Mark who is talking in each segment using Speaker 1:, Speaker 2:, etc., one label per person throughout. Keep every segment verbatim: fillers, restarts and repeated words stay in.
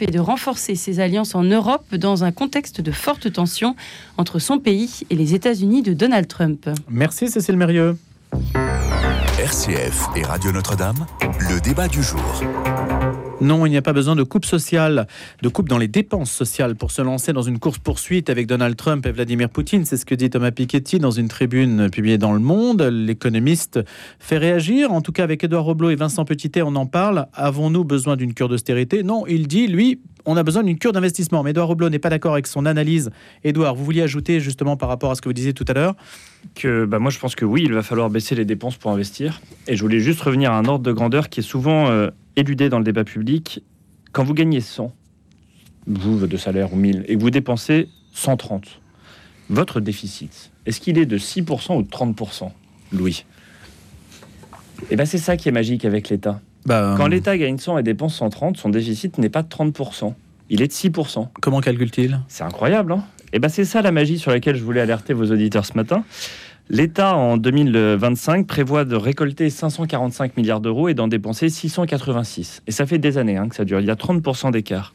Speaker 1: l'objectif est de renforcer ses alliances en Europe dans un contexte de forte tension entre son pays et les États-Unis de Donald Trump.
Speaker 2: Merci Cécile Mérieux.
Speaker 3: R C F et Radio Notre-Dame, le débat du jour.
Speaker 2: Non, il n'y a pas besoin de coupe sociale, de coupe dans les dépenses sociales pour se lancer dans une course-poursuite avec Donald Trump et Vladimir Poutine. C'est ce que dit Thomas Piketty dans une tribune publiée dans Le Monde. L'économiste fait réagir, en tout cas avec Édouard Roblot et Vincent Petitet, on en parle. Avons-nous besoin d'une cure d'austérité ? Non, il dit, lui, on a besoin d'une cure d'investissement. Mais Édouard Roblot n'est pas d'accord avec son analyse. Édouard, vous vouliez ajouter justement par rapport à ce que vous disiez tout à l'heure ?
Speaker 4: Que, bah moi je pense que oui, il va falloir baisser les dépenses pour investir. Et je voulais juste revenir à un ordre de grandeur qui est souvent euh, éludé dans le débat public. Quand vous gagnez cent, vous de salaire ou mille, et que vous dépensez cent trente, votre déficit, est-ce qu'il est de six pour cent ou de trente pour cent, Louis ? Et bien c'est ça qui est magique avec l'État. Bah, Quand l'État gagne cent et dépense cent trente, son déficit n'est pas de trente pour cent, il est de six pour cent.
Speaker 2: Comment calcule-t-il ?
Speaker 4: C'est incroyable, hein ? Et bien c'est ça la magie sur laquelle je voulais alerter vos auditeurs ce matin. L'État, en deux mille vingt-cinq, prévoit de récolter cinq cent quarante-cinq milliards d'euros et d'en dépenser six cent quatre-vingt-six. Et ça fait des années hein, que ça dure. Il y a trente pour cent d'écart.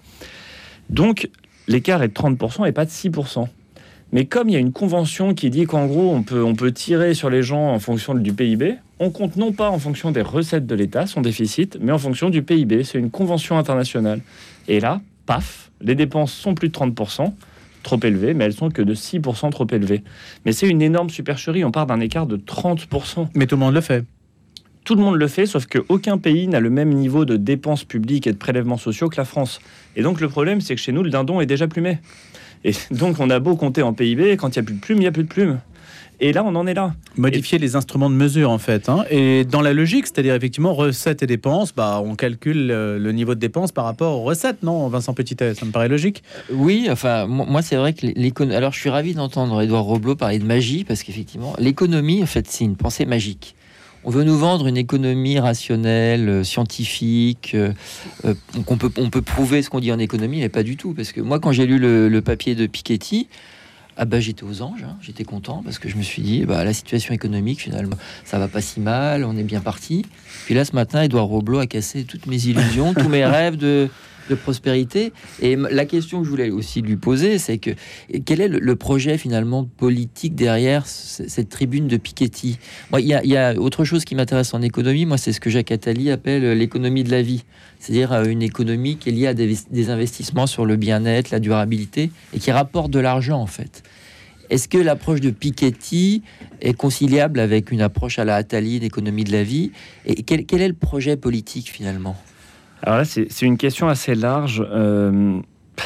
Speaker 4: Donc, l'écart est de trente pour cent et pas de six pour cent. Mais comme il y a une convention qui dit qu'en gros, on peut, on peut tirer sur les gens en fonction du P I B, on compte non pas en fonction des recettes de l'État, son déficit, mais en fonction du P I B. C'est une convention internationale. Et là, paf, les dépenses sont plus de trente pour cent. Trop élevées, mais elles sont que de six pour cent trop élevées. Mais c'est une énorme supercherie, on part d'un écart de trente pour cent.
Speaker 2: Mais tout le monde le fait.
Speaker 4: Tout le monde le fait, sauf qu'aucun pays n'a le même niveau de dépenses publiques et de prélèvements sociaux que la France. Et donc le problème, c'est que chez nous, le dindon est déjà plumé. Et donc on a beau compter en P I B, quand il n'y a plus de plumes, il n'y a plus de plumes. Et là, on en est là.
Speaker 2: Modifier et... les instruments de mesure, en fait. Hein. Et dans la logique, c'est-à-dire effectivement recettes et dépenses, bah, on calcule le, le niveau de dépenses par rapport aux recettes, non, Vincent Petitet ? Ça me paraît logique.
Speaker 5: Oui, enfin, moi, c'est vrai que l'économie... Alors, je suis ravi d'entendre Édouard Roblot parler de magie, parce qu'effectivement, l'économie, en fait, c'est une pensée magique. On veut nous vendre une économie rationnelle, scientifique, euh, qu'on peut, on peut prouver ce qu'on dit en économie, mais pas du tout. Parce que moi, quand j'ai lu le, le papier de Piketty, ah bah, j'étais aux anges, hein. J'étais content parce que je me suis dit, bah, la situation économique, finalement, ça va pas si mal, on est bien parti. Puis là, ce matin, Édouard Roblot a cassé toutes mes illusions, tous mes rêves de, de prospérité. Et la question que je voulais aussi lui poser, c'est que quel est le, le projet, finalement, politique derrière c- cette tribune de Piketty ? Moi, il y a, y a autre chose qui m'intéresse en économie, moi, c'est ce que Jacques Attali appelle l'économie de la vie. C'est-à-dire une économie qui est liée à des, des investissements sur le bien-être, la durabilité, et qui rapporte de l'argent, en fait. Est-ce que l'approche de Piketty est conciliable avec une approche à la Attali d'économie de la vie ? Et quel, quel est le projet politique, finalement ?
Speaker 4: Alors là, c'est, c'est une question assez large, euh,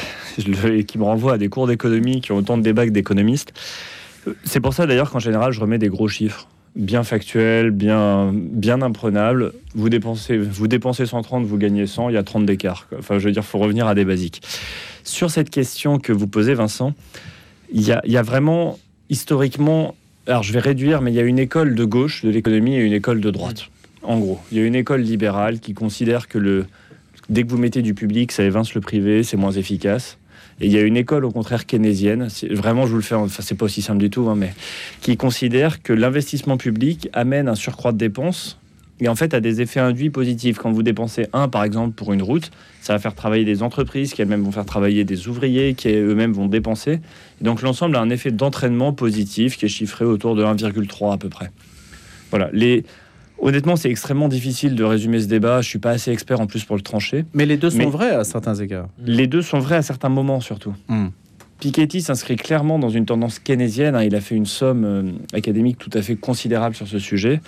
Speaker 4: qui me renvoie à des cours d'économie qui ont autant de débats que d'économistes. C'est pour ça, d'ailleurs, qu'en général, je remets des gros chiffres. Bien factuel, bien, bien imprenable. Vous dépensez, vous dépensez cent trente, vous gagnez cent, il y a trente d'écart. Enfin, je veux dire, il faut revenir à des basiques. Sur cette question que vous posez, Vincent, il y a, il y a vraiment, historiquement, alors je vais réduire, mais il y a une école de gauche de l'économie et une école de droite. En gros, il y a une école libérale qui considère que le, dès que vous mettez du public, ça évince le privé, c'est moins efficace. Et il y a une école, au contraire, keynésienne, c'est, vraiment, je vous le fais, enfin, c'est pas aussi simple du tout, hein, mais qui considère que l'investissement public amène un surcroît de dépenses et en fait a des effets induits positifs. Quand vous dépensez un, par exemple, pour une route, ça va faire travailler des entreprises qui elles-mêmes vont faire travailler des ouvriers qui eux-mêmes vont dépenser. Et donc l'ensemble a un effet d'entraînement positif qui est chiffré autour de un virgule trois à peu près. Voilà, les... Honnêtement, c'est extrêmement difficile de résumer ce débat. Je suis pas assez expert en plus pour le trancher.
Speaker 2: Mais les deux sont
Speaker 4: Mais
Speaker 2: vrais à certains égards.
Speaker 4: Les deux sont vrais à certains moments, surtout. Mm. Piketty s'inscrit clairement dans une tendance keynésienne. Hein. Il a fait une somme euh, académique tout à fait considérable sur ce sujet.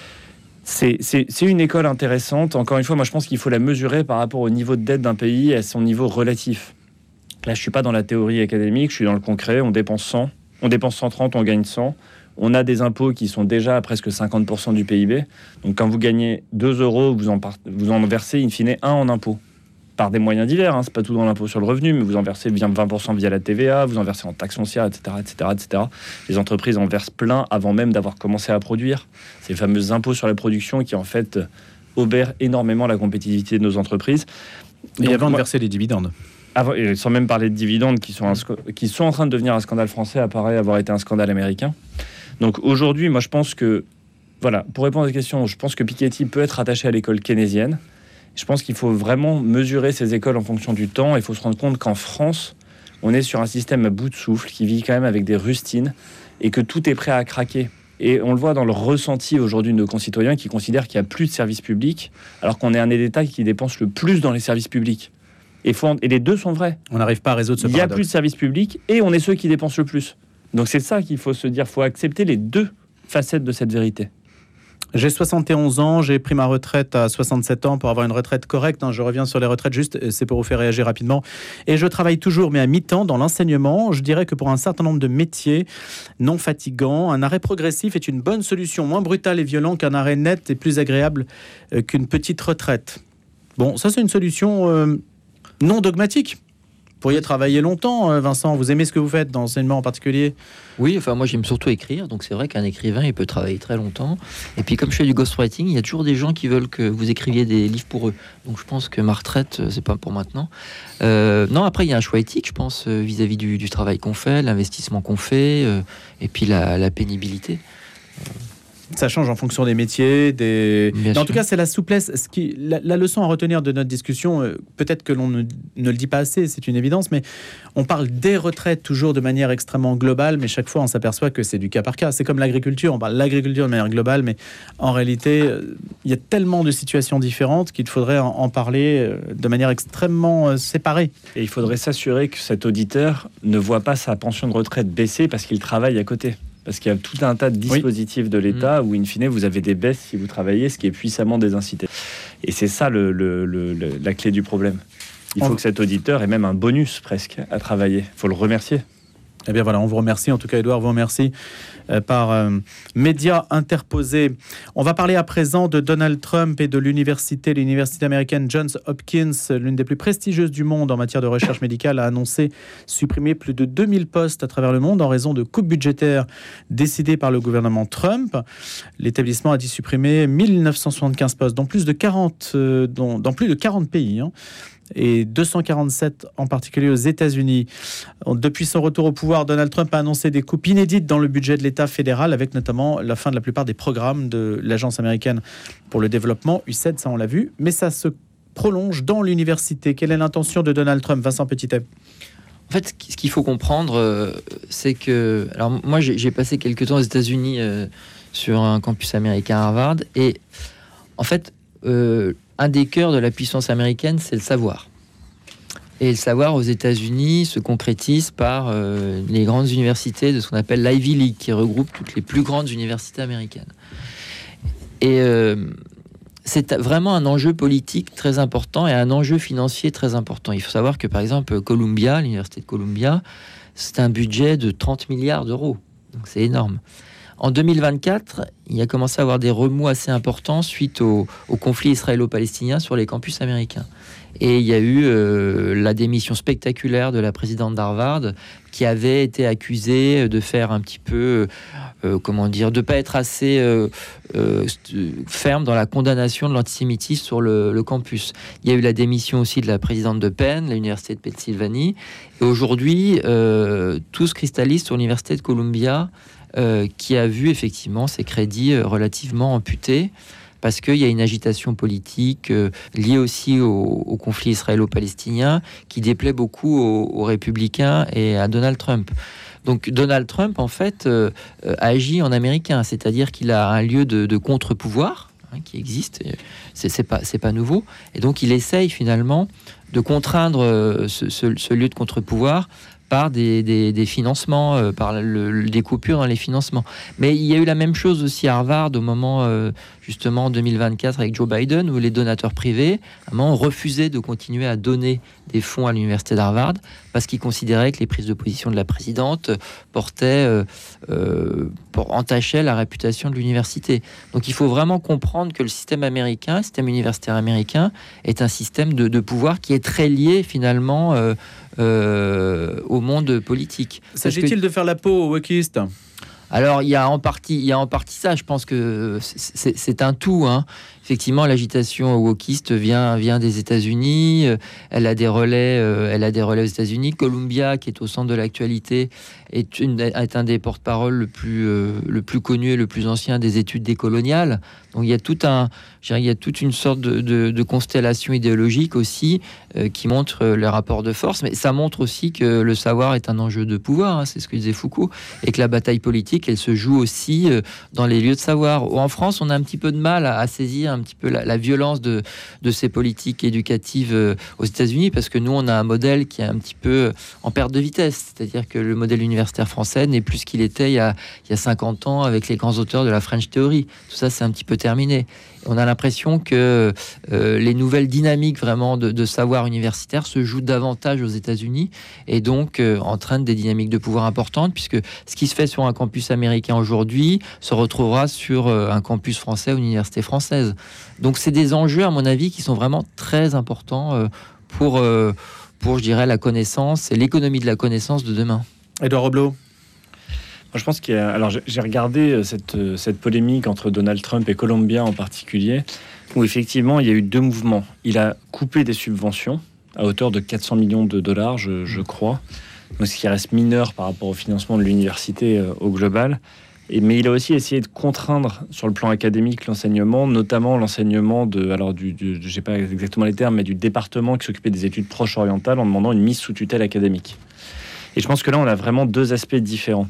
Speaker 4: C'est, c'est, c'est une école intéressante. Encore une fois, moi, je pense qu'il faut la mesurer par rapport au niveau de dette d'un pays et à son niveau relatif. Là, je suis pas dans la théorie académique, je suis dans le concret. On dépense cent, on dépense cent trente, on gagne cent. On a des impôts qui sont déjà à presque cinquante pour cent du P I B. Donc, quand vous gagnez deux euros, vous en, part... vous en versez, in fine, un en impôts. Par des moyens divers, hein. C'est pas tout dans l'impôt sur le revenu, mais vous en versez vingt pour cent via la T V A, vous en versez en taxe foncière, et cetera, et cetera, et cetera. Les entreprises en versent plein avant même d'avoir commencé à produire. Ces fameux impôts sur la production qui, en fait, obèrent énormément la compétitivité de nos entreprises.
Speaker 2: Et
Speaker 4: Donc,
Speaker 2: avant
Speaker 4: moi...
Speaker 2: de verser les dividendes.
Speaker 4: Avant, et sans même parler de dividendes qui sont, un... qui sont en train de devenir un scandale français, apparaît avoir été un scandale américain. Donc aujourd'hui, moi je pense que, voilà, pour répondre à la question, je pense que Piketty peut être attaché à l'école keynésienne, Je pense qu'il faut vraiment mesurer ces écoles en fonction du temps. Il faut se rendre compte qu'en France, on est sur un système à bout de souffle qui vit quand même avec des rustines et que tout est prêt à craquer. Et on le voit dans le ressenti aujourd'hui de nos concitoyens qui considèrent qu'il n'y a plus de services publics, alors qu'on est un État qui dépense le plus dans les services publics. Et, faut en... et les deux sont vrais.
Speaker 2: On n'arrive pas à résoudre ce paradoxe.
Speaker 4: Il n'y a plus de services publics et on est ceux qui dépensent le plus. Donc c'est ça qu'il faut se dire. Il faut accepter les deux facettes de cette vérité.
Speaker 2: J'ai soixante et onze ans, j'ai pris ma retraite à soixante-sept ans pour avoir une retraite correcte. Hein. Je reviens sur les retraites juste, c'est pour vous faire réagir rapidement. Et je travaille toujours, mais à mi-temps, dans l'enseignement. Je dirais que pour un certain nombre de métiers non fatigants, un arrêt progressif est une bonne solution, moins brutal et violent qu'un arrêt net et plus agréable euh, qu'une petite retraite. Bon, ça c'est une solution euh, non dogmatique. Vous pourriez travailler longtemps, Vincent. Vous aimez ce que vous faites dans l'enseignement en particulier?
Speaker 5: Oui, enfin moi j'aime surtout écrire, donc c'est vrai qu'un écrivain il peut travailler très longtemps. Et puis comme je fais du ghostwriting, il y a toujours des gens qui veulent que vous écriviez des livres pour eux. Donc je pense que ma retraite c'est pas pour maintenant. Euh, non, après il y a un choix éthique, je pense, vis-à-vis du, du travail qu'on fait, l'investissement qu'on fait, euh, et puis la, la pénibilité.
Speaker 2: Ça change en fonction des métiers, des... en tout cas, c'est la souplesse. Ce qui, la, la leçon à retenir de notre discussion, euh, peut-être que l'on ne, ne le dit pas assez, c'est une évidence, mais on parle des retraites toujours de manière extrêmement globale, mais chaque fois, on s'aperçoit que c'est du cas par cas. C'est comme l'agriculture, on parle de l'agriculture de manière globale, mais en réalité, euh, il y a tellement de situations différentes qu'il faudrait en, en parler euh, de manière extrêmement euh, séparée.
Speaker 4: Et il faudrait s'assurer que cet auditeur ne voit pas sa pension de retraite baisser parce qu'il travaille à côté. Parce qu'il y a tout un tas de dispositifs oui. de l'État où, in fine, vous avez des baisses si vous travaillez, ce qui est puissamment désincité. Et c'est ça le, le, le, le, la clé du problème. Il faut on... que cet auditeur ait même un bonus presque à travailler. Il faut le remercier.
Speaker 2: Eh bien voilà, on vous remercie. En tout cas, Édouard vous remercie euh, par euh, médias interposés. On va parler à présent de Donald Trump et de l'université. L'université américaine Johns Hopkins, l'une des plus prestigieuses du monde en matière de recherche médicale, a annoncé supprimer plus de deux mille postes à travers le monde en raison de coupes budgétaires décidées par le gouvernement Trump. L'établissement a dit supprimer mille neuf cent soixante-quinze postes dans plus de quarante, euh, dans, dans plus de quarante pays. Hein. Et deux cent quarante-sept en particulier aux États-Unis. Depuis son retour au pouvoir, Donald Trump a annoncé des coupes inédites dans le budget de l'État fédéral, avec notamment la fin de la plupart des programmes de l'Agence américaine pour le développement, U S A I D, ça on l'a vu, mais ça se prolonge dans l'université. Quelle est l'intention de Donald Trump, Vincent Petitet?
Speaker 5: En fait, ce qu'il faut comprendre, c'est que... Alors moi, j'ai passé quelques temps aux États-Unis euh, sur un campus américain à Harvard, et en fait... Euh, un des cœurs de la puissance américaine, c'est le savoir. Et le savoir aux États-Unis se concrétise par euh, les grandes universités de ce qu'on appelle l'Ivy League, qui regroupe toutes les plus grandes universités américaines. Et euh, c'est vraiment un enjeu politique très important et un enjeu financier très important. Il faut savoir que, par exemple, Columbia, l'université de Columbia, c'est un budget de trente milliards d'euros. Donc c'est énorme. En deux mille vingt-quatre, il a commencé à avoir des remous assez importants suite au, au conflit israélo-palestinien sur les campus américains. Et il y a eu euh, la démission spectaculaire de la présidente d'Harvard, qui avait été accusée de faire un petit peu, euh, comment dire, de ne pas être assez euh, euh, ferme dans la condamnation de l'antisémitisme sur le, le campus. Il y a eu la démission aussi de la présidente de Penn, l'université de Pennsylvanie. Et aujourd'hui, euh, tout se cristallise sur l'université de Columbia, Euh, qui a vu effectivement ses crédits euh, relativement amputés parce qu'il y a une agitation politique euh, liée aussi au, au conflit israélo-palestinien qui déplaît beaucoup aux, aux républicains et à Donald Trump. Donc Donald Trump, en fait, euh, euh, agit en américain, c'est-à-dire qu'il a un lieu de, de contre-pouvoir hein, qui existe, c'est, c'est pas, c'est pas nouveau, et donc il essaye finalement de contraindre euh, ce, ce, ce lieu de contre-pouvoir par des, des, des financements, euh, par le, le, des coupures dans les financements. Mais il y a eu la même chose aussi à Harvard au moment, euh, justement, en deux mille vingt-quatre avec Joe Biden, où les donateurs privés, à un moment, refusaient de continuer à donner des fonds à l'université d'Harvard parce qu'ils considéraient que les prises de position de la présidente portaient, euh, euh, pour, entachaient la réputation de l'université. Donc il faut vraiment comprendre que le système américain, le système universitaire américain, est un système de, de pouvoir qui est très lié, finalement, euh, Euh, au monde politique.
Speaker 2: S'agit-il que... de faire la peau aux wokistes ?
Speaker 5: Alors, il y a en partie, il y a en partie ça. Je pense que c'est, c'est un tout. Hein. effectivement, l'agitation wokiste vient, vient des États-Unis. Elle a des relais, euh, elle a des relais aux États-Unis. Columbia, qui est au centre de l'actualité, est, une, est un des porte-parole le plus, euh, le plus connu et le plus ancien des études décoloniales. Donc il y a tout un, je dirais, il y a toute une sorte de, de, de constellation idéologique aussi euh, qui montre euh, les rapports de force, mais ça montre aussi que le savoir est un enjeu de pouvoir, hein, c'est ce que disait Foucault, et que la bataille politique, elle se joue aussi euh, dans les lieux de savoir. En France, on a un petit peu de mal à, à saisir un petit peu la, la violence de, de ces politiques éducatives euh, aux États-Unis, parce que nous, on a un modèle qui est un petit peu en perte de vitesse, c'est-à-dire que le modèle universitaire français n'est plus ce qu'il était il y a, il y a cinquante ans avec les grands auteurs de la French Theory. Tout ça, c'est un petit peu terminé. On a l'impression que euh, les nouvelles dynamiques vraiment de, de savoir universitaire se jouent davantage aux États-Unis et donc euh, entraînent des dynamiques de pouvoir importantes, puisque ce qui se fait sur un campus américain aujourd'hui se retrouvera sur euh, un campus français ou une université française. Donc c'est des enjeux, à mon avis, qui sont vraiment très importants euh, pour, euh, pour, je dirais, la connaissance et l'économie de la connaissance de demain.
Speaker 2: Edouard Roblot.
Speaker 4: Moi, je pense qu'il y a... Alors, j'ai regardé cette, cette polémique entre Donald Trump et Columbia en particulier, où effectivement, il y a eu deux mouvements. Il a coupé des subventions à hauteur de quatre cents millions de dollars, je, je crois, donc, ce qui reste mineur par rapport au financement de l'université euh, au global. Et, mais il a aussi essayé de contraindre sur le plan académique l'enseignement, notamment l'enseignement de, alors du, du, je sais pas exactement les termes, mais du département qui s'occupait des études proches orientales, en demandant une mise sous tutelle académique. Et je pense que là, on a vraiment deux aspects différents.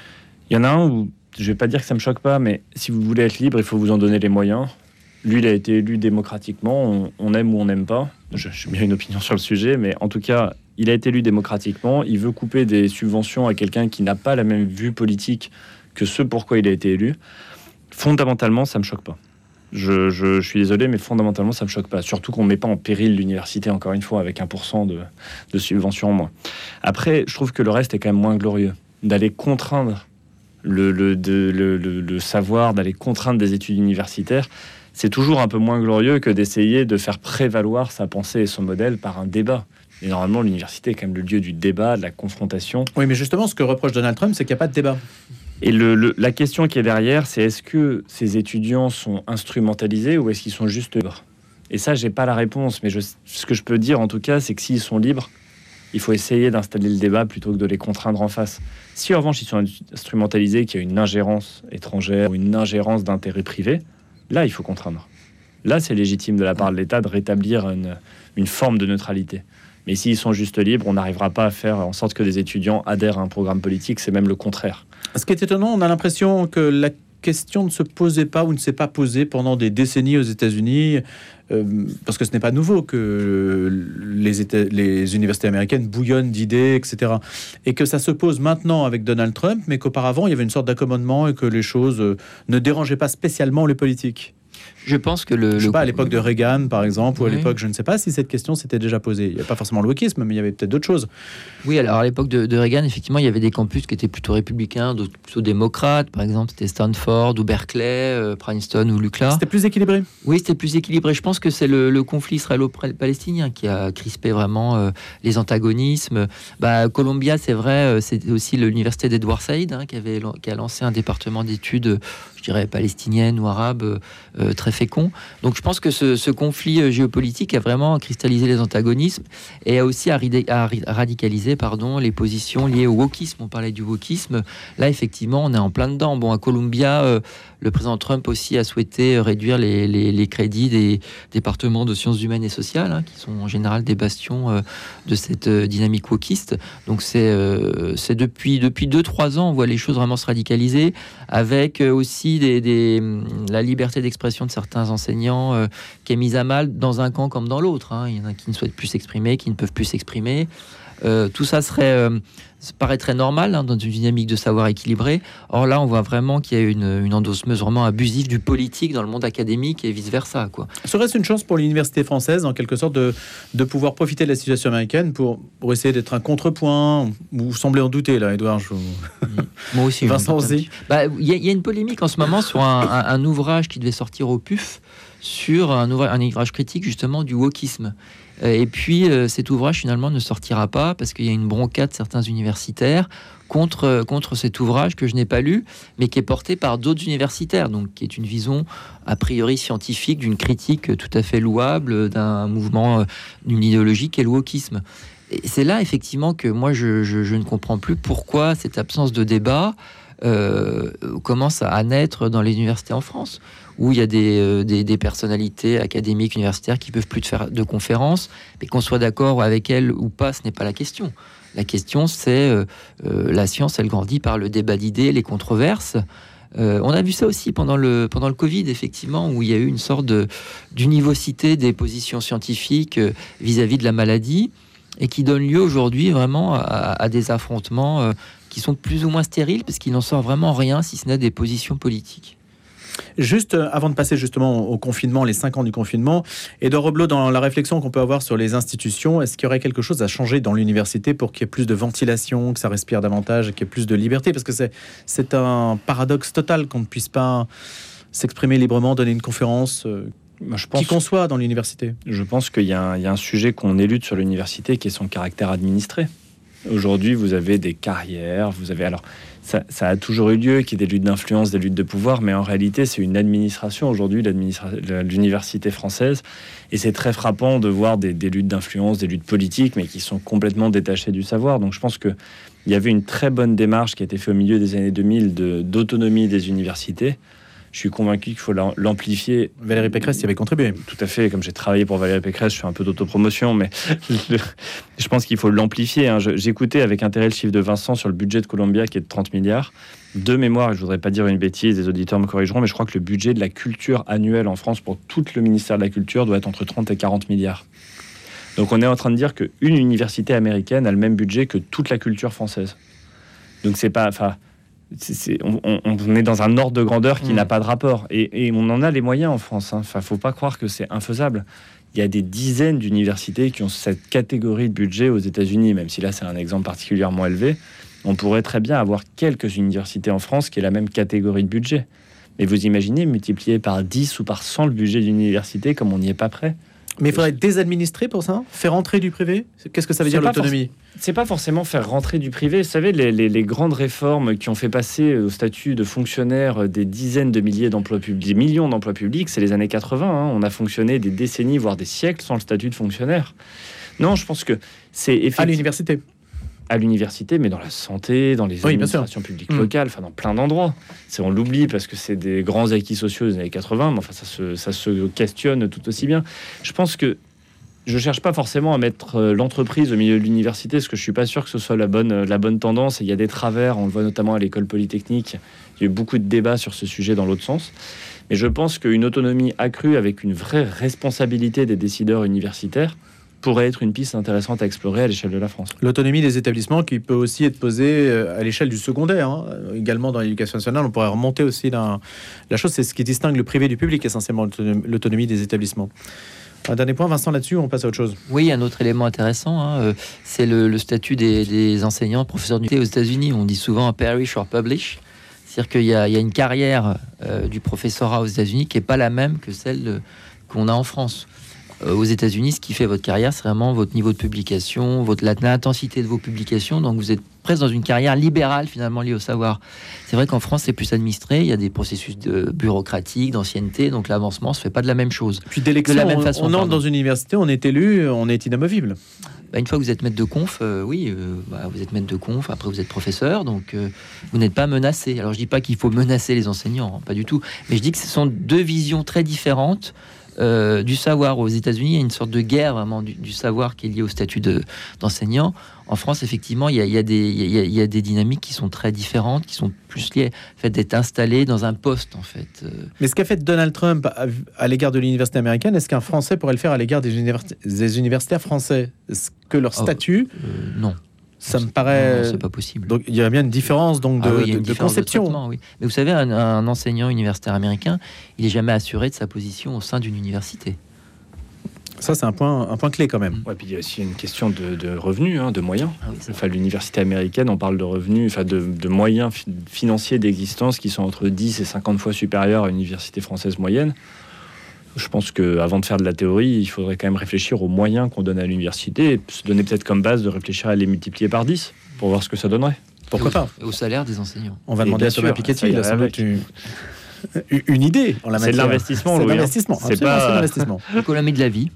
Speaker 4: Il y en a un où, je ne vais pas dire que ça ne me choque pas, mais si vous voulez être libre, il faut vous en donner les moyens. Lui, il a été élu démocratiquement, on, on aime ou on n'aime pas. Je n'ai bien une opinion sur le sujet, mais en tout cas, il a été élu démocratiquement. Il veut couper des subventions à quelqu'un qui n'a pas la même vue politique que ce pourquoi il a été élu. Fondamentalement, ça ne me choque pas. Je, je, je suis désolé, mais fondamentalement, ça ne me choque pas. Surtout qu'on ne met pas en péril l'université, encore une fois, avec un pour cent de, de subventions en moins. Après, je trouve que le reste est quand même moins glorieux. D'aller contraindre Le, le, de, le, le, le savoir, d'aller contraindre des études universitaires, c'est toujours un peu moins glorieux que d'essayer de faire prévaloir sa pensée et son modèle par un débat. Et normalement, l'université est quand même le lieu du débat, de la confrontation.
Speaker 2: Oui, mais justement, ce que reproche Donald Trump, c'est qu'il n'y a pas de débat.
Speaker 4: Et le, le, la question qui est derrière, c'est est-ce que ces étudiants sont instrumentalisés ou est-ce qu'ils sont juste libres ? Et ça, j'ai pas la réponse, mais je, ce que je peux dire, en tout cas, c'est que s'ils sont libres, il faut essayer d'installer le débat plutôt que de les contraindre en face. Si en revanche ils sont instrumentalisés, qu'il y a une ingérence étrangère ou une ingérence d'intérêt privé, là il faut contraindre. Là c'est légitime de la part de l'État de rétablir une, une forme de neutralité. Mais s'ils sont juste libres, on n'arrivera pas à faire en sorte que les étudiants adhèrent à un programme politique, c'est même le contraire.
Speaker 2: Ce qui est étonnant, on a l'impression que la question ne se posait pas ou ne s'est pas posée pendant des décennies aux États-Unis, euh, parce que ce n'est pas nouveau que les, États, les universités américaines bouillonnent d'idées, et cetera. Et que ça se pose maintenant avec Donald Trump, mais qu'auparavant, il y avait une sorte d'accommodement et que les choses euh, ne dérangeaient pas spécialement les politiques.
Speaker 5: Je pense que le...
Speaker 2: Je sais
Speaker 5: le...
Speaker 2: pas, à l'époque de Reagan, par exemple, ou à
Speaker 5: oui.
Speaker 2: l'époque, je ne sais pas si cette question s'était déjà posée. Il n'y a pas forcément le wokisme, mais il y avait peut-être d'autres choses.
Speaker 5: Oui, alors à l'époque de, de Reagan, effectivement, il y avait des campus qui étaient plutôt républicains, d'autres plutôt démocrates. Par exemple, c'était Stanford ou Berkeley, euh, Princeton ou l'U C L A.
Speaker 2: C'était plus équilibré.
Speaker 5: Oui, c'était plus équilibré. Je pense que c'est le, le conflit israélo-palestinien qui a crispé vraiment euh, les antagonismes. Bah, Columbia, c'est vrai, euh, c'est aussi l'université d'Edward Said hein, qui, avait, qui a lancé un département d'études, je dirais, palestiniennes ou arabes euh, très fécond. Donc je pense que ce, ce conflit géopolitique a vraiment cristallisé les antagonismes et a aussi à, à radicaliser pardon, les positions liées au wokisme. On parlait du wokisme. Là, effectivement, on est en plein dedans. Bon, à Columbia, euh, le président Trump aussi a souhaité réduire les, les, les crédits des départements de sciences humaines et sociales, hein, qui sont en général des bastions euh, de cette euh, dynamique wokiste. Donc c'est euh, c'est depuis depuis deux trois ans, on voit les choses vraiment se radicaliser, avec euh, aussi des, des, la liberté d'expression de certains enseignants euh, qui est mise à mal dans un camp comme dans l'autre. Hein. Il y en a qui ne souhaitent plus s'exprimer, qui ne peuvent plus s'exprimer. Euh, tout ça serait, euh, paraîtrait normal hein, dans une dynamique de savoir équilibré. Or là, on voit vraiment qu'il y a une, une endosseuse vraiment abusive du politique dans le monde académique et vice-versa, quoi.
Speaker 2: Serait-ce une chance pour l'université française, en quelque sorte, de, de pouvoir profiter de la situation américaine pour, pour essayer d'être un contrepoint? Vous semblez en douter, là, Edouard. Je...
Speaker 5: Moi aussi.
Speaker 2: Vincent aussi.
Speaker 5: Bah, il y, y a une polémique en ce moment sur un, un, un ouvrage qui devait sortir au P U F sur un ouvrage, un ouvrage critique, justement, du wokisme. Et puis euh, cet ouvrage finalement ne sortira pas parce qu'il y a une bronca de certains universitaires contre, contre cet ouvrage que je n'ai pas lu, mais qui est porté par d'autres universitaires, donc qui est une vision a priori scientifique d'une critique tout à fait louable d'un mouvement, d'une idéologie qu'est le wokisme. Et c'est là effectivement que moi je, je, je ne comprends plus pourquoi cette absence de débat euh, commence à naître dans les universités en France, où il y a des, euh, des, des personnalités académiques universitaires qui peuvent plus de faire de conférences, mais qu'on soit d'accord avec elles ou pas, ce n'est pas la question. La question, c'est euh, euh, la science, elle grandit par le débat d'idées, les controverses. Euh, on a vu ça aussi pendant le, pendant le Covid, effectivement, où il y a eu une sorte de, d'univocité des positions scientifiques euh, vis-à-vis de la maladie, et qui donne lieu aujourd'hui vraiment à, à des affrontements euh, qui sont plus ou moins stériles, parce qu'il n'en sort vraiment rien, si ce n'est des positions politiques.
Speaker 2: Juste euh, avant de passer justement au confinement, les cinq ans du confinement, Édouard Reblot, dans la réflexion qu'on peut avoir sur les institutions, est-ce qu'il y aurait quelque chose à changer dans l'université pour qu'il y ait plus de ventilation, que ça respire davantage, qu'il y ait plus de liberté? Parce que c'est, c'est un paradoxe total qu'on ne puisse pas s'exprimer librement, donner une conférence, euh,
Speaker 4: Moi, je pense,
Speaker 2: qui qu'on soit dans l'université.
Speaker 4: Je pense qu'il y a un, il y a un sujet qu'on élude sur l'université qui est son caractère administré. Aujourd'hui, vous avez des carrières, vous avez alors ça, ça a toujours eu lieu, qu'il y ait des luttes d'influence, des luttes de pouvoir, mais en réalité, c'est une administration aujourd'hui, l'administra- l'université française, et c'est très frappant de voir des, des luttes d'influence, des luttes politiques, mais qui sont complètement détachées du savoir. Donc, je pense que il y avait une très bonne démarche qui a été faite au milieu des années deux mille de, d'autonomie des universités. Je suis convaincu qu'il faut l'amplifier.
Speaker 2: Valérie Pécresse y avait contribué.
Speaker 4: Tout à fait. Comme j'ai travaillé pour Valérie Pécresse, je fais un peu d'autopromotion, mais je pense qu'il faut l'amplifier. Hein. J'écoutais avec intérêt le chiffre de Vincent sur le budget de Columbia qui est de trente milliards. De mémoire, je ne voudrais pas dire une bêtise, les auditeurs me corrigeront, mais je crois que le budget de la culture annuelle en France pour tout le ministère de la Culture doit être entre trente et quarante milliards. Donc on est en train de dire qu'une université américaine a le même budget que toute la culture française. Donc c'est pas... Enfin, C'est, c'est, on, on est dans un ordre de grandeur qui mmh. n'a pas de rapport. Et, et on en a les moyens en France. Hein. Enfin, faut pas croire que c'est infaisable. Il y a des dizaines d'universités qui ont cette catégorie de budget aux États-Unis, même si là, c'est un exemple particulièrement élevé. On pourrait très bien avoir quelques universités en France qui aient la même catégorie de budget. Mais vous imaginez multiplier par dix ou par cent le budget d'une université, comme on n'y est pas prêt.
Speaker 2: Mais il faudrait désadministrer pour ça, faire rentrer du privé. Qu'est-ce que ça veut
Speaker 4: c'est
Speaker 2: dire l'autonomie?
Speaker 4: forc- C'est pas forcément faire rentrer du privé. Vous savez, les, les, les grandes réformes qui ont fait passer au statut de fonctionnaire des dizaines de milliers d'emplois publics, des millions d'emplois publics, c'est les années quatre-vingts. Hein. On a fonctionné des décennies, voire des siècles sans le statut de fonctionnaire. Non, je pense que c'est effectivement...
Speaker 2: À l'université.
Speaker 4: À l'université, mais dans la santé, dans les
Speaker 2: oui,
Speaker 4: administrations publiques locales, enfin dans plein d'endroits. C'est, on l'oublie parce que c'est des grands acquis sociaux des années quatre-vingts, mais enfin ça se, ça se questionne tout aussi bien. Je pense que je cherche pas forcément à mettre l'entreprise au milieu de l'université, parce que je suis pas sûr que ce soit la bonne, la bonne tendance. Et il y a des travers, on le voit notamment à l'école polytechnique. Il y a eu beaucoup de débats sur ce sujet dans l'autre sens. Mais je pense qu'une autonomie accrue avec une vraie responsabilité des décideurs universitaires pourrait être une piste intéressante à explorer à l'échelle de la France.
Speaker 2: L'autonomie des établissements qui peut aussi être posée à l'échelle du secondaire. Hein. Également dans l'éducation nationale, on pourrait remonter aussi la, la chose, c'est ce qui distingue le privé du public, essentiellement l'autonomie des établissements. Un dernier point, Vincent, là-dessus, on passe à autre chose.
Speaker 5: Oui, un autre élément intéressant, hein, c'est le, le statut des, des enseignants, professeurs d'université aux États-Unis. On dit souvent parish or publish. C'est-à-dire qu'il y a, il y a une carrière euh, du professorat aux États-Unis qui n'est pas la même que celle de, qu'on a en France. Euh, aux États-Unis, ce qui fait votre carrière, c'est vraiment votre niveau de publication, votre, l'intensité de vos publications. Donc vous êtes presque dans une carrière libérale finalement liée au savoir. C'est vrai qu'en France, c'est plus administré. Il y a des processus de bureaucratiques, d'ancienneté. Donc l'avancement se fait pas de la même chose.
Speaker 2: Puis d'élection, de la même façon, on, on entre dans une université, on est élu, on est inamovible.
Speaker 5: Bah, une fois que vous êtes maître de conf, euh, oui, euh, bah, vous êtes maître de conf, après vous êtes professeur, donc euh, vous n'êtes pas menacé. Alors je dis pas qu'il faut menacer les enseignants, hein, pas du tout, mais je dis que ce sont deux visions très différentes euh, du savoir. Aux États-Unis, il y a une sorte de guerre vraiment du, du savoir qui est liée au statut de, d'enseignant. En France, effectivement, il y a, il y a des, il y a, il y a des dynamiques qui sont très différentes, qui sont plus liées au fait d'être installé dans un poste, en fait.
Speaker 2: Mais ce qu'a fait Donald Trump à, à l'égard de l'université américaine, est-ce qu'un Français pourrait le faire à l'égard des, univers, des universitaires français? Est-ce que leur statut...
Speaker 5: Oh, euh, non.
Speaker 2: Ça me paraît...
Speaker 5: Non, non, c'est pas possible.
Speaker 2: Donc il y a bien une différence donc, de, ah oui, de, de conception.
Speaker 5: De oui. Mais vous savez, un, un enseignant universitaire américain, il n'est jamais assuré de sa position au sein d'une université.
Speaker 2: Ça, c'est un point, un point clé quand même.
Speaker 4: Ouais, puis il y a aussi une question de, de revenus, hein, de moyens.
Speaker 5: Ah oui,
Speaker 4: enfin, l'université américaine, on parle de revenus, enfin, de, de moyens fi- financiers d'existence qui sont entre dix et cinquante fois supérieurs à une université française moyenne. Je pense qu'avant de faire de la théorie, il faudrait quand même réfléchir aux moyens qu'on donne à l'université et se donner peut-être comme base de réfléchir à les multiplier par dix pour voir ce que ça donnerait.
Speaker 2: Pourquoi pas ?
Speaker 5: Et au salaire des enseignants.
Speaker 2: On va demander à Thomas Piketty, il a sans doute une, une idée en la matière.
Speaker 4: C'est de l'investissement,
Speaker 2: C'est de
Speaker 4: Louis.
Speaker 2: l'investissement,
Speaker 4: C'est
Speaker 2: absolument,
Speaker 4: pas-
Speaker 2: c'est de l'investissement.
Speaker 5: L'économie de la vie.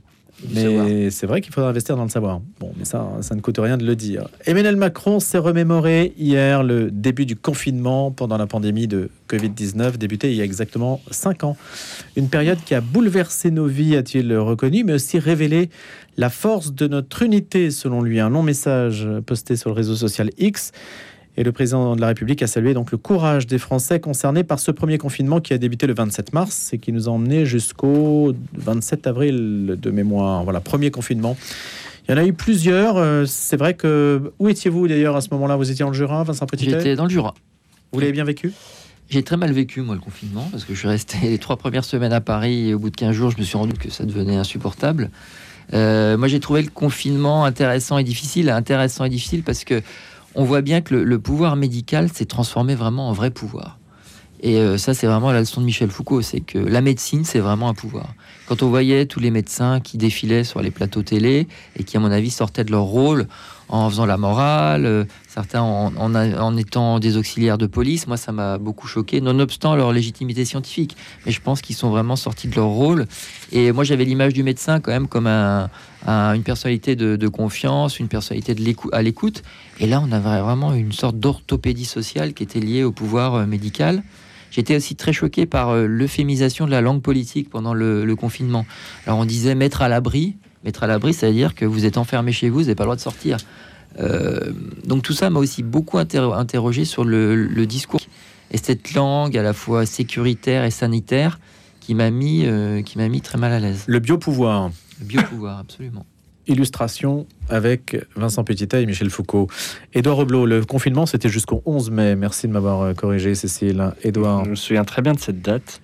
Speaker 2: Mais c'est vrai qu'il faudra investir dans le savoir. Bon, mais ça, ça ne coûte rien de le dire. Emmanuel Macron s'est remémoré hier le début du confinement pendant la pandémie de covid dix-neuf, débuté il y a exactement cinq ans. Une période qui a bouleversé nos vies, a-t-il reconnu, mais aussi révélé la force de notre unité, selon lui. Un long message posté sur le réseau social X. Et le président de la République a salué donc le courage des Français concernés par ce premier confinement qui a débuté le vingt-sept mars et qui nous a emmenés jusqu'au vingt-sept avril de mémoire. Voilà, premier confinement. Il y en a eu plusieurs. Euh, C'est vrai que... Où étiez-vous d'ailleurs à ce moment-là ? Vous étiez dans le Jura, Vincent Petitet ?
Speaker 5: J'étais dans le Jura.
Speaker 2: Vous l'avez bien vécu ?
Speaker 5: J'ai très mal vécu, moi, le confinement, parce que je suis resté les trois premières semaines à Paris et au bout de quinze jours, je me suis rendu compte que ça devenait insupportable. Euh, moi, j'ai trouvé le confinement intéressant et difficile. Intéressant et difficile parce que on voit bien que le, le pouvoir médical s'est transformé vraiment en vrai pouvoir. Et euh, ça, c'est vraiment la leçon de Michel Foucault, c'est que la médecine, c'est vraiment un pouvoir. Quand on voyait tous les médecins qui défilaient sur les plateaux télé et qui, à mon avis, sortaient de leur rôle en faisant la morale, euh, certains en, en, en étant des auxiliaires de police, moi, ça m'a beaucoup choqué, nonobstant leur légitimité scientifique. Mais je pense qu'ils sont vraiment sortis de leur rôle. Et moi, j'avais l'image du médecin quand même comme un, un, une personnalité de, de confiance, une personnalité de l'écou- à l'écoute. Et là, on avait vraiment une sorte d'orthopédie sociale qui était liée au pouvoir euh, médical. J'étais aussi très choqué par euh, l'euphémisation de la langue politique pendant le, le confinement. Alors on disait mettre à l'abri. Mettre à l'abri, ça veut dire que vous êtes enfermé chez vous, vous n'avez pas le droit de sortir. Euh, donc tout ça m'a aussi beaucoup interro- interrogé sur le, le discours. Et cette langue à la fois sécuritaire et sanitaire qui m'a mis, euh, qui m'a mis très mal à l'aise.
Speaker 2: Le biopouvoir.
Speaker 5: Le biopouvoir, absolument.
Speaker 2: Illustration avec Vincent Petitet et Michel Foucault. Édouard Reblot, le confinement, c'était jusqu'au onze mai. Merci de m'avoir corrigé, Cécile. Édouard.
Speaker 4: Je me souviens très bien de cette date.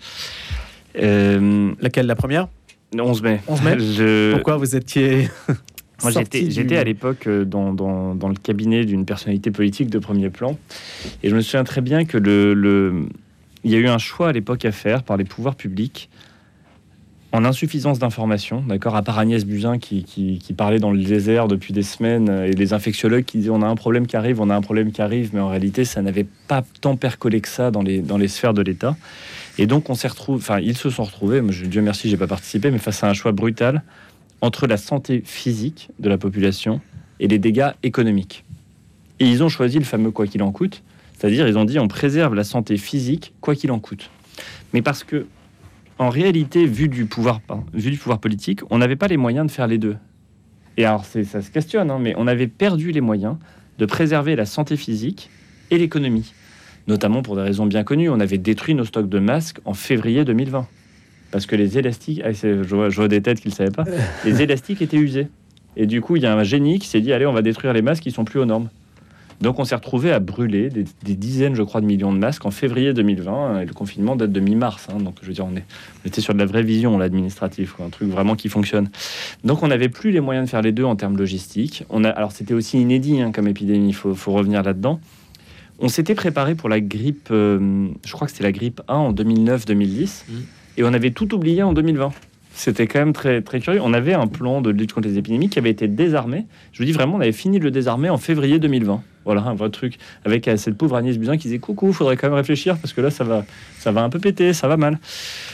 Speaker 4: Euh,
Speaker 2: Laquelle, la première ?
Speaker 4: onze mai.
Speaker 2: onze mai.
Speaker 4: Je...
Speaker 2: Pourquoi vous étiez...
Speaker 4: Moi,
Speaker 2: sorti
Speaker 4: j'étais,
Speaker 2: du-
Speaker 4: j'étais à l'époque euh, dans, dans, dans le cabinet d'une personnalité politique de premier plan. Et je me souviens très bien que le, le... il y a eu un choix à l'époque à faire par les pouvoirs publics en insuffisance d'informations, d'accord, à part Agnès Buzyn qui, qui, qui parlait dans le désert depuis des semaines et les infectiologues qui disaient on a un problème qui arrive, on a un problème qui arrive, mais en réalité, ça n'avait pas tant percolé que ça dans les, dans les sphères de l'État. Et donc, on s'est retrouvé, enfin, ils se sont retrouvés, moi, je, Dieu merci, j'ai pas participé, mais face à un choix brutal entre la santé physique de la population et les dégâts économiques. Et ils ont choisi le fameux quoi qu'il en coûte, c'est-à-dire ils ont dit on préserve la santé physique quoi qu'il en coûte. Mais parce que en réalité, vu du pouvoir, pardon, vu du pouvoir politique, on n'avait pas les moyens de faire les deux. Et alors c'est, ça se questionne, hein, mais on avait perdu les moyens de préserver la santé physique et l'économie, notamment pour des raisons bien connues. On avait détruit nos stocks de masques en février deux mille vingt. Parce que les élastiques, ah, c'est, je, vois, je vois des têtes qui ne le savaient pas, les élastiques étaient usés. Et du coup, il y a un génie qui s'est dit, allez, on va détruire les masques qui sont plus aux normes. Donc on s'est retrouvé à brûler des, des dizaines, je crois, de millions de masques en février deux mille vingt. Et le confinement date de mi-mars. Hein, donc je veux dire, on, est, on était sur de la vraie vision, l'administratif, quoi, un truc vraiment qui fonctionne. Donc on n'avait plus les moyens de faire les deux en termes logistiques. On a, alors c'était aussi inédit hein, comme épidémie, il faut, faut revenir là-dedans. On s'était préparé pour la grippe, euh, je crois que c'était la grippe un en deux mille neuf deux mille dix. Mmh. Et on avait tout oublié en deux mille vingt. C'était quand même très, très curieux. On avait un plan de lutte contre les épidémies qui avait été désarmé. Je vous dis vraiment, on avait fini de le désarmer en février deux mille vingt. Voilà, un vrai truc. Avec cette pauvre Agnès Buzyn qui disait « Coucou, il faudrait quand même réfléchir parce que là, ça va, ça va un peu péter, ça va mal. »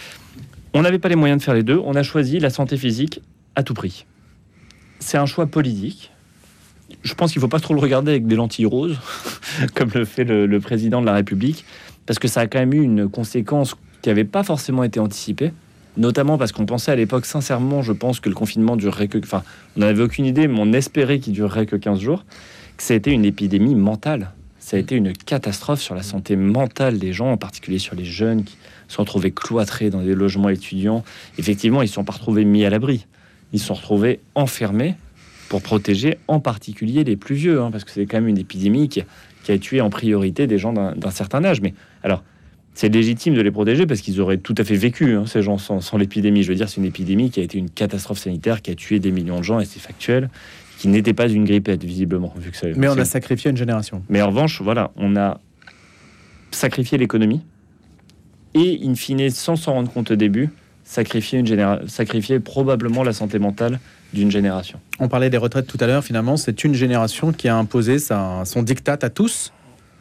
Speaker 4: On n'avait pas les moyens de faire les deux. On a choisi la santé physique à tout prix. C'est un choix politique. Je pense qu'il ne faut pas trop le regarder avec des lentilles roses, comme le fait le, le président de la République, parce que ça a quand même eu une conséquence qui n'avait pas forcément été anticipée, notamment parce qu'on pensait à l'époque, sincèrement, je pense que le confinement durerait que... Enfin, on n'en avait aucune idée, mais on espérait qu'il durerait que quinze jours, que ça a été une épidémie mentale. Ça a été une catastrophe sur la santé mentale des gens, en particulier sur les jeunes qui se sont retrouvés cloîtrés dans des logements étudiants. Effectivement, ils ne se sont pas retrouvés mis à l'abri. Ils se sont retrouvés enfermés pour protéger en particulier les plus vieux, hein, parce que c'est quand même une épidémie qui, qui a tué en priorité des gens d'un, d'un certain âge. Mais alors, c'est légitime de les protéger parce qu'ils auraient tout à fait vécu, hein, ces gens, sans, sans l'épidémie. Je veux dire, c'est une épidémie qui a été une catastrophe sanitaire, qui a tué des millions de gens, et c'est factuel, qui n'était pas une grippette, visiblement. Vu que ça,
Speaker 2: Mais on a sacrifié une génération.
Speaker 4: Mais en revanche, voilà, on a sacrifié l'économie, et in fine, sans s'en rendre compte au début, sacrifier, une généra- sacrifier probablement la santé mentale d'une génération.
Speaker 2: On parlait des retraites tout à l'heure, finalement, c'est une génération qui a imposé sa, son diktat à tous.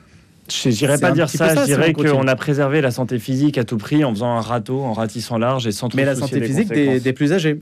Speaker 4: Je n'irais pas dire ça, ça je dirais qu'on a préservé la santé physique à tout prix en faisant un râteau, en ratissant large et sans trop
Speaker 2: Mais la santé physique des, des plus âgés.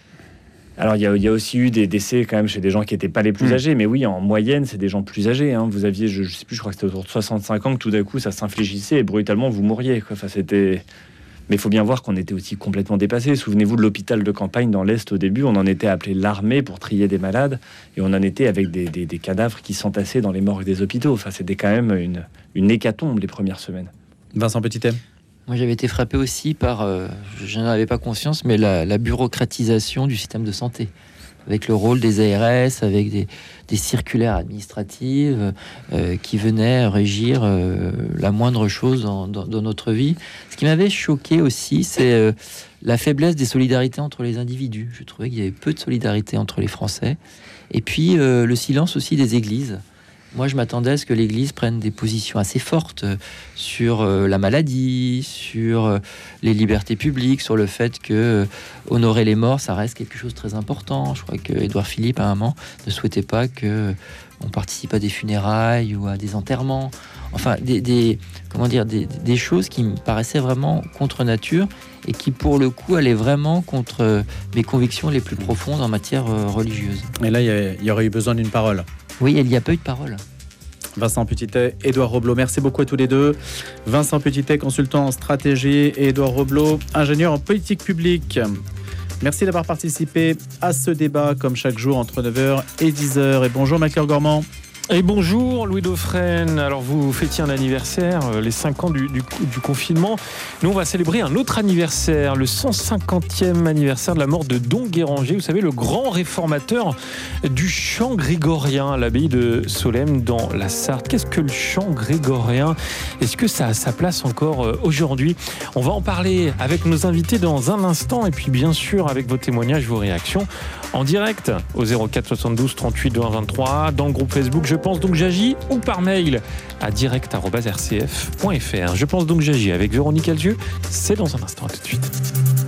Speaker 4: Alors, il y, y a aussi eu des décès quand même chez des gens qui n'étaient pas les plus mmh. âgés, mais oui, en moyenne, c'est des gens plus âgés. Hein. Vous aviez, je ne sais plus, je crois que c'était autour de soixante-cinq ans que tout d'un coup, ça s'infligissait et brutalement, vous mouriez. Quoi. Enfin, c'était... Mais il faut bien voir qu'on était aussi complètement dépassés. Souvenez-vous de l'hôpital de campagne dans l'Est au début, on en était appelé l'armée pour trier des malades, et on en était avec des, des, des cadavres qui s'entassaient dans les morgues des hôpitaux. Enfin, c'était quand même une, une hécatombe les premières semaines.
Speaker 2: Vincent Petitet.
Speaker 5: Moi, j'avais été frappé aussi par, euh, je n'en avais pas conscience, mais la, la bureaucratisation du système de santé, avec le rôle des A R S, avec des, des circulaires administratives euh, qui venaient régir euh, la moindre chose dans, dans, dans notre vie. Ce qui m'avait choqué aussi, c'est euh, la faiblesse des solidarités entre les individus. Je trouvais qu'il y avait peu de solidarité entre les Français. Et puis, euh, le silence aussi des églises. Moi, je m'attendais à ce que l'Église prenne des positions assez fortes sur euh, la maladie, sur euh, les libertés publiques, sur le fait que euh, honorer les morts, ça reste quelque chose de très important. Je crois que Édouard Philippe, à un moment, ne souhaitait pas que on participe à des funérailles ou à des enterrements. Enfin, des, des comment dire, des, des choses qui me paraissaient vraiment contre nature et qui, pour le coup, allaient vraiment contre mes convictions les plus profondes en matière euh, religieuse.
Speaker 2: Et là, il y, y aurait eu besoin d'une parole.
Speaker 5: Oui, il n'y a pas eu de parole.
Speaker 2: Vincent Petitet, Édouard Roblot, merci beaucoup à tous les deux. Vincent Petitet, consultant en stratégie, et Édouard Roblot, ingénieur en politique publique. Merci d'avoir participé à ce débat, comme chaque jour, entre neuf heures et dix heures. Et bonjour, Mac-Claire Gormand.
Speaker 6: Et bonjour Louis Dauphren, alors vous fêtiez un anniversaire, les cinq ans du, du, du confinement. Nous on va célébrer un autre anniversaire, le cent cinquantième anniversaire de la mort de Don Guéranger, vous savez, le grand réformateur du chant grégorien à l'abbaye de Solesmes dans la Sarthe. Qu'est-ce que le chant grégorien ? Est-ce que ça a sa place encore aujourd'hui ? On va en parler avec nos invités dans un instant et puis bien sûr avec vos témoignages, vos réactions en direct au zéro quatre soixante-douze trente-huit vingt vingt-trois, dans le groupe Facebook Je pense donc j'agis ou par mail à direct arobase r c f point f r. Je pense donc j'agis avec Véronique Alzieux, c'est dans un instant, à tout de suite.